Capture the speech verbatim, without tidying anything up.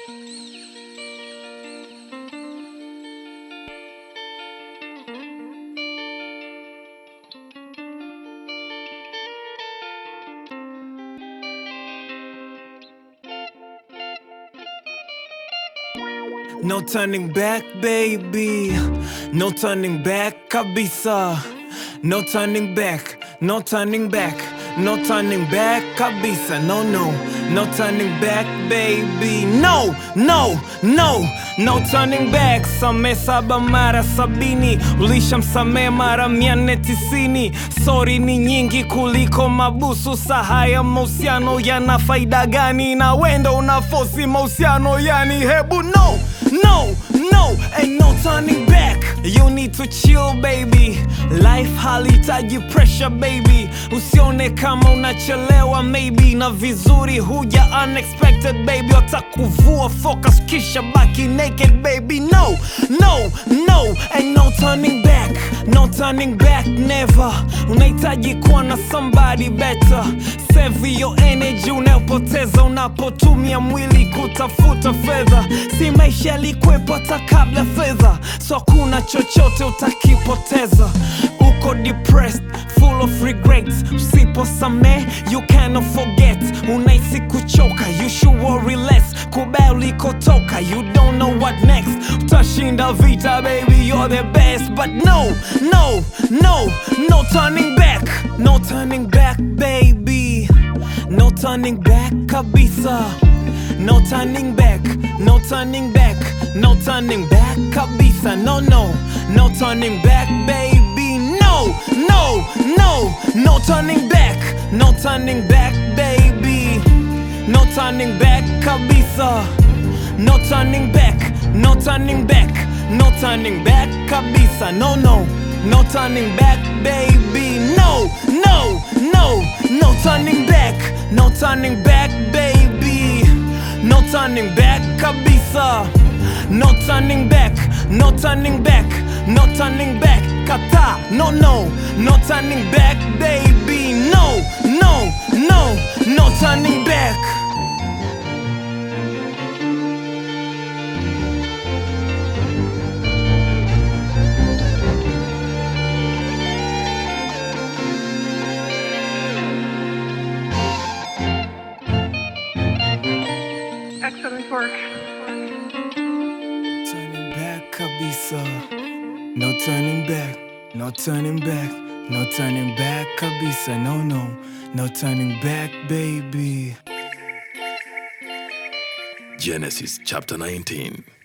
No turning back, baby. No turning back, kabisa. No turning back, no turning back. No turning back, kabisa. No, no, no turning back, baby. No, no, no, no turning back. Same saba mara sabini, ulishamsame mara mia nne tisini. Sorry ni nyingi kuliko mabusu. Sahaya mahusiano yana faida gani? Na wendo unafosi mahusiano yani. Hebu no, no, no, ain't no turning back. You need to chill, baby. Life halitaji pressure, baby. Usione kama unachelewa, maybe. Na vizuri huja unexpected, baby. Watakuvua focus kisha baki naked, baby. No, no, no, ain't no turning back. No turning back, never. Unahitaji kuwa na somebody better. Save your energy unayopoteza unapotumia mwili kutafuta fedha. Si maisha yalikwepo hata kabla fedha, so kuna chochote utakipoteza. Uko depressed, full of regrets. Usiposame, you cannot forget. Unahisi kuchoka, you should worry less. Kubaya ulikotoka, you don't know what next. Utashinda vita, baby, you're the best. But no, no, no, no turning back. No turning back, baby. No turning back, kabisa. No turning back, no turning back. No turning back, kabisa. No, no, no turning back, baby. No, no, no, no turning back. No turning back, baby. No turning back, kabisa. No turning back, no turning back. No turning back, kabisa. No, no, no turning back, baby. No, no, no, no turning back. No turning back, baby. No turning back, kabisa. No turning back, no turning back. No turning back, kata. No, no, no turning back, baby. No, no, no, no turning back. Excellent work. Turning back, kabisa. No turning back, no turning back. No turning back, kabisa. No, no, no turning back, baby. Genesis chapter nineteen.